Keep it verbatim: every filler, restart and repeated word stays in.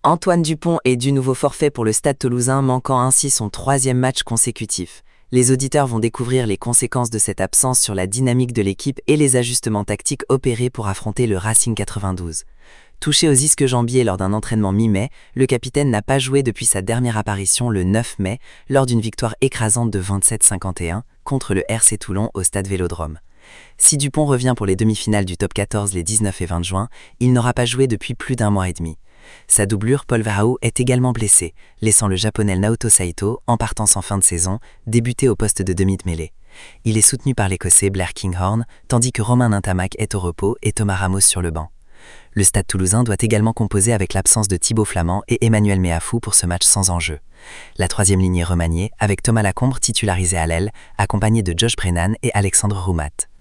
Antoine Dupont est du nouveau forfait pour le Stade toulousain, manquant ainsi son troisième match consécutif. Les auditeurs vont découvrir les conséquences de cette absence sur la dynamique de l'équipe et les ajustements tactiques opérés pour affronter le Racing quatre-vingt-douze. Touché aux ischio-jambiers lors d'un entraînement mi-mai, le capitaine n'a pas joué depuis sa dernière apparition le neuf mai, lors d'une victoire écrasante de vingt-sept à cinquante et un contre le R C Toulon au Stade Vélodrome. Si Dupont revient pour les demi-finales du top quatorze les dix-neuf et vingt juin, il n'aura pas joué depuis plus d'un mois et demi. Sa doublure Paul Varao est également blessé, laissant le japonais Naoto Saito, en partance en fin de saison, débuter au poste de demi de mêlée. Il est soutenu par l'écossais Blair Kinghorn, tandis que Romain Ntamak est au repos et Thomas Ramos sur le banc. Le Stade toulousain doit également composer avec l'absence de Thibaut Flamand et Emmanuel Meafou pour ce match sans enjeu. La troisième ligne est remaniée, avec Thomas Lacombre titularisé à l'aile, accompagné de Josh Brennan et Alexandre Roumat.